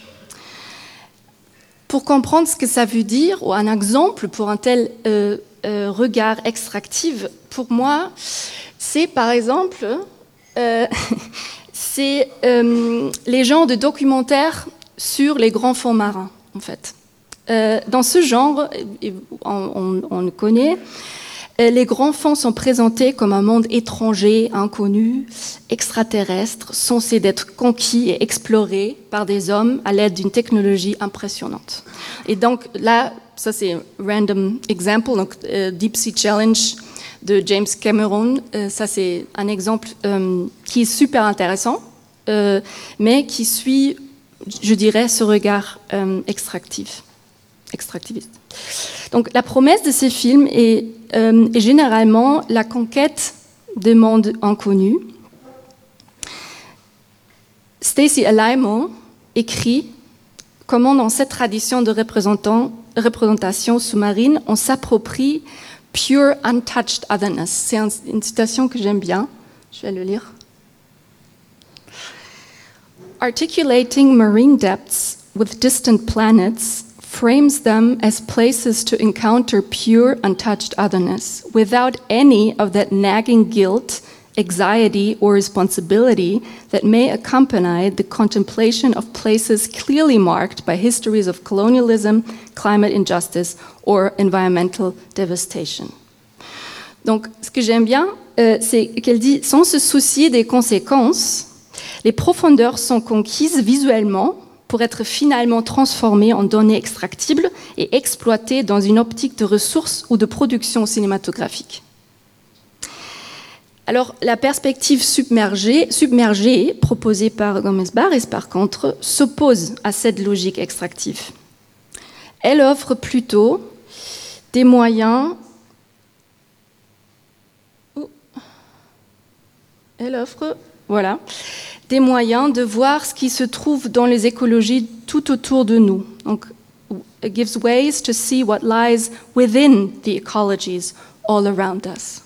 Pour comprendre ce que ça veut dire, ou un exemple pour un tel euh, euh, regard extractif, pour moi, c'est par exemple, euh, c'est euh, les genres de documentaires sur les grands fonds marins, en fait. Euh, dans ce genre, on, on, on le connaît, les grands fonds sont présentés comme un monde étranger, inconnu, extraterrestre, censé d'être conquis et exploré par des hommes à l'aide d'une technologie impressionnante. Et donc là, ça c'est un random example, donc euh, Deep Sea Challenge de James Cameron, euh, ça c'est un exemple euh, qui est super intéressant, euh, mais qui suit, je dirais, ce regard euh, extractif. extractiviste. Donc la promesse de ces films est, euh, est généralement la conquête de mondes inconnus. Stacy Alaimo écrit comment dans cette tradition de représentation sous-marine, on s'approprie pure untouched otherness. C'est un, une citation que j'aime bien. Je vais le lire. Articulating marine depths with distant planets frames them as places to encounter pure untouched otherness, without any of that nagging guilt, anxiety, or responsibility that may accompany the contemplation of places clearly marked by histories of colonialism, climate injustice, or environmental devastation. Donc, ce que j'aime bien, euh, c'est qu'elle dit, sans se soucier des conséquences, les profondeurs sont conquises visuellement pour être finalement transformées en données extractibles et exploitées dans une optique de ressources ou de production cinématographique. Alors, la perspective submergée, submergée proposée par Gomez-Barres, par contre, s'oppose à cette logique extractive. Elle offre plutôt des moyens... Elle offre, voilà, des moyens de voir ce qui se trouve dans les écologies tout autour de nous. Donc, it gives ways to see what lies within the ecologies all around us.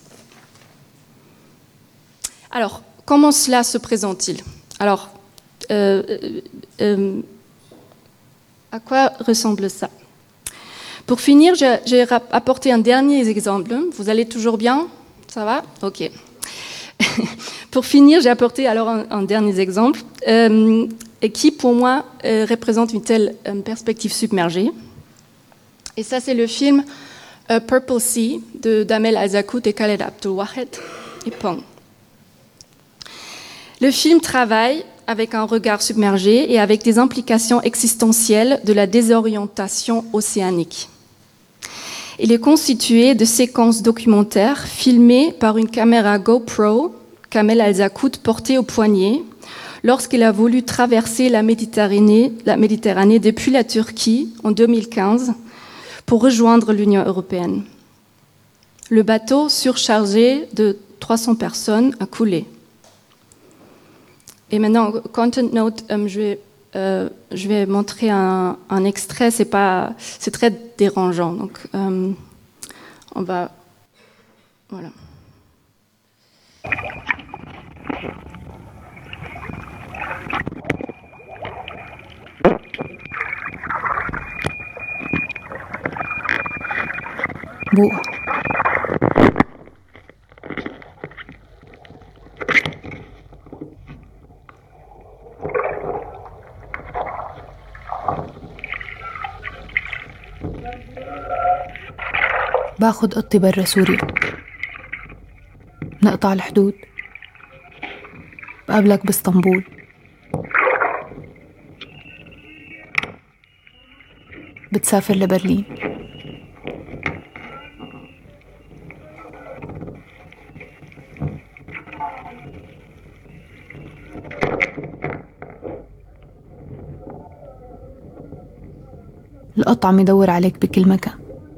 Alors, comment cela se présente-t-il? Alors, euh, euh, à quoi ressemble ça? Pour finir, j'ai, j'ai apporté un dernier exemple. Vous allez toujours bien? Ça va? Ok. Pour finir, j'ai apporté alors un, un dernier exemple euh, qui, pour moi, euh, représente une telle euh, perspective submergée. Et ça, c'est le film euh, Purple Sea de Damel Alzakout et Khaled Abdul-Wahed et Pong. Le film travaille avec un regard submergé et avec des implications existentielles de la désorientation océanique. Il est constitué de séquences documentaires filmées par une caméra GoPro, qu'Amel Alzakout portait au poignet, lorsqu'il a voulu traverser la Méditerranée, la Méditerranée depuis la Turquie en deux mille quinze pour rejoindre l'Union européenne. Le bateau, surchargé de trois cents personnes, a coulé. Et maintenant, content note, euh, je, vais, euh, je vais montrer un, un extrait, c'est, pas, c'est très dérangeant. Donc, euh, on va... Voilà. Bon. باخد قطي برا سوريا، نقطع الحدود، بقابلك باسطنبول، بتسافر لبرلين. القط عم يدور عليك بكل مكان.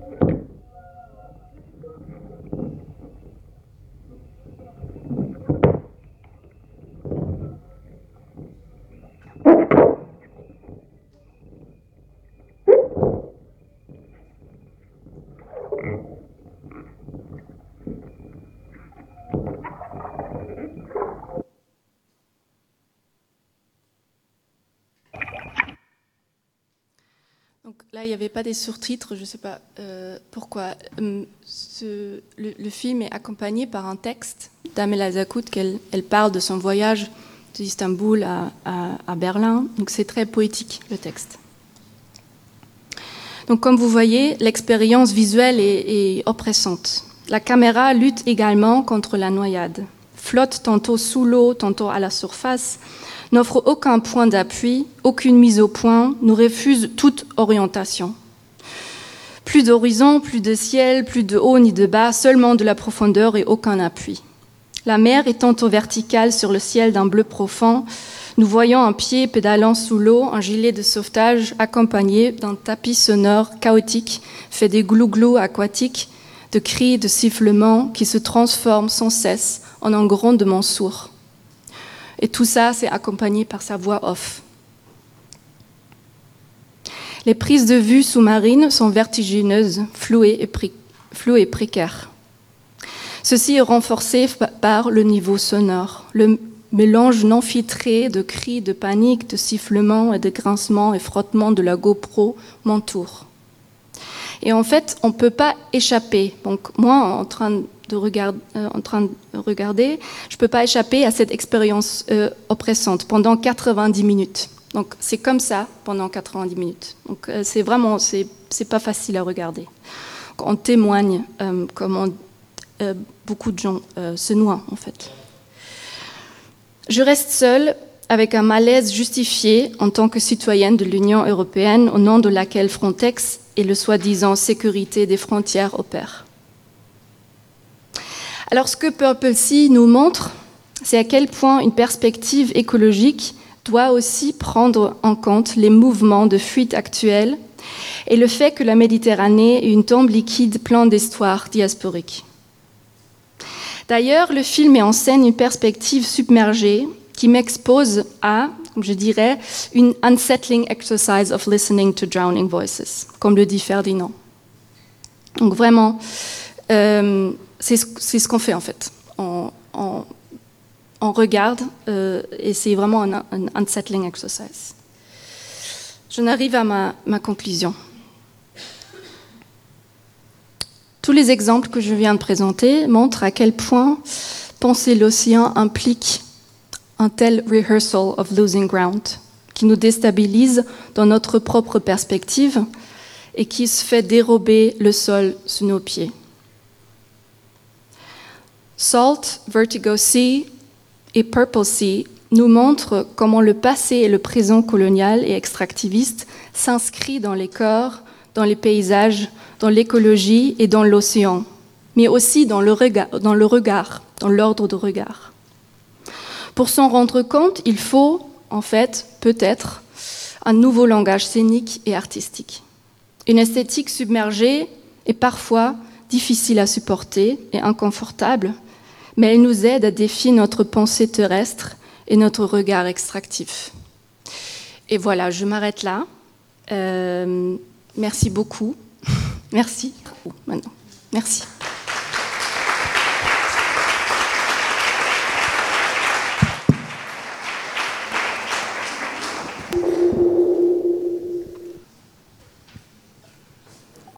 Là, il n'y avait pas des sous-titres, je ne sais pas euh, pourquoi. Ce, le, le film est accompagné par un texte d'Amel Alzakout, qu'elle elle parle de son voyage d'Istanbul à, à, à Berlin. Donc c'est très poétique, le texte. Donc comme vous voyez, l'expérience visuelle est, est oppressante. La caméra lutte également contre la noyade. Flotte tantôt sous l'eau, tantôt à la surface, n'offre aucun point d'appui, aucune mise au point, nous refuse toute orientation. Plus d'horizon, plus de ciel, plus de haut ni de bas, seulement de la profondeur et aucun appui. La mer est tantôt verticale sur le ciel d'un bleu profond, nous voyons un pied pédalant sous l'eau, un gilet de sauvetage accompagné d'un tapis sonore chaotique, fait des glou-glous aquatiques, de cris, de sifflements qui se transforment sans cesse en un grondement sourd. Et tout ça, c'est accompagné par sa voix off. Les prises de vue sous-marines sont vertigineuses, flouées et, pré- flouées et précaires. Ceci est renforcé par le niveau sonore, le mélange non filtré de cris, de panique, de sifflements et de grincements et frottements de la GoPro m'entoure. Et en fait, on ne peut pas échapper. Donc moi, en train de, regard, euh, en train de regarder, je ne peux pas échapper à cette expérience euh, oppressante pendant quatre-vingt-dix minutes. Donc c'est comme ça pendant quatre-vingt-dix minutes. Donc euh, c'est vraiment, c'est, c'est pas facile à regarder. Donc, on témoigne euh, comment euh, beaucoup de gens euh, se noient en fait. Je reste seule avec un malaise justifié en tant que citoyenne de l'Union européenne au nom de laquelle Frontex et le soi-disant sécurité des frontières opèrent. Alors ce que Purple Sea nous montre, c'est à quel point une perspective écologique doit aussi prendre en compte les mouvements de fuite actuels et le fait que la Méditerranée est une tombe liquide pleine d'histoires diasporiques. D'ailleurs, le film met en scène une perspective submergée qui m'expose à, je dirais, une unsettling exercise of listening to drowning voices, comme le dit Ferdinand. Donc vraiment, euh, c'est, ce, c'est ce qu'on fait en fait. On, on, on regarde euh, et c'est vraiment un, un unsettling exercise. J'en arrive à ma, ma conclusion. Tous les exemples que je viens de présenter montrent à quel point penser l'océan implique un tel rehearsal of losing ground qui nous déstabilise dans notre propre perspective et qui se fait dérober le sol sous nos pieds. Salt, Vertigo Sea et Purple Sea nous montrent comment le passé et le présent colonial et extractiviste s'inscrit dans les corps, dans les paysages, dans l'écologie et dans l'océan, mais aussi dans le regard, dans le regard, dans l'ordre de regard. Pour s'en rendre compte, il faut, en fait, peut-être, un nouveau langage scénique et artistique. Une esthétique submergée est parfois difficile à supporter et inconfortable, mais elle nous aide à défier notre pensée terrestre et notre regard extractif. Et voilà, je m'arrête là. Euh, merci beaucoup. Merci. Maintenant. Merci.